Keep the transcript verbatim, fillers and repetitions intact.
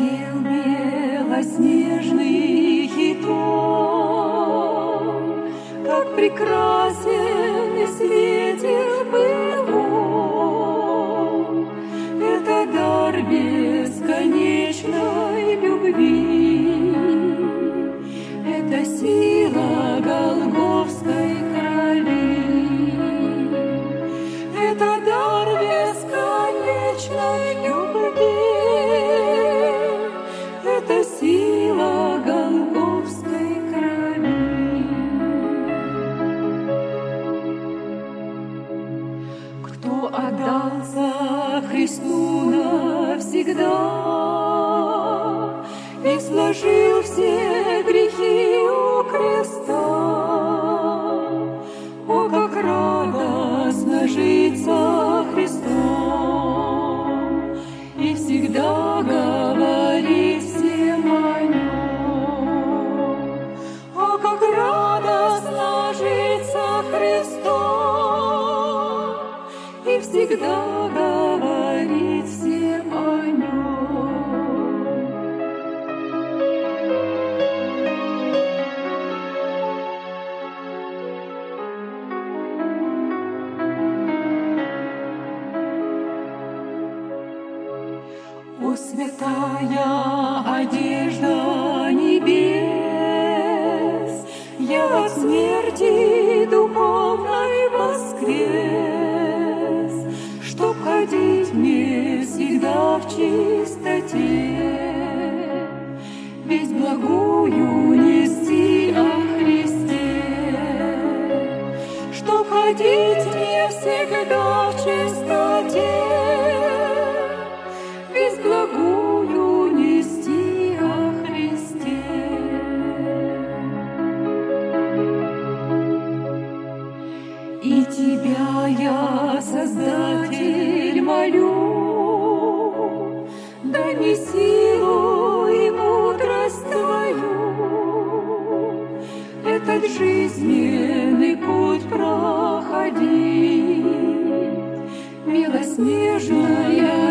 Ангел белоснежный хитон, как прекрасен и светил был он. Это дар бесконечной любви, это сила голгофской крови, это дар бесконечной любви, это сила голгофской крови. Кто отдался Христу навсегда и сложил все грехи у креста, о, как радостно жить со Христом и всегда говорить всем о Нем. О, как радостно жить со Христом и всегда говорить всем о Нем. О, святая одежда небес, я от смерти духовной воскрес, чтоб ходить мне всегда в чистоте, весть благую нести о Христе, чтоб ходить мне всегда в чистоте, весть благую нести о Христе. И Тебя я, Создатель, молю, дай мне силу и мудрость Твою, этот жизненный путь проходить, милоснежная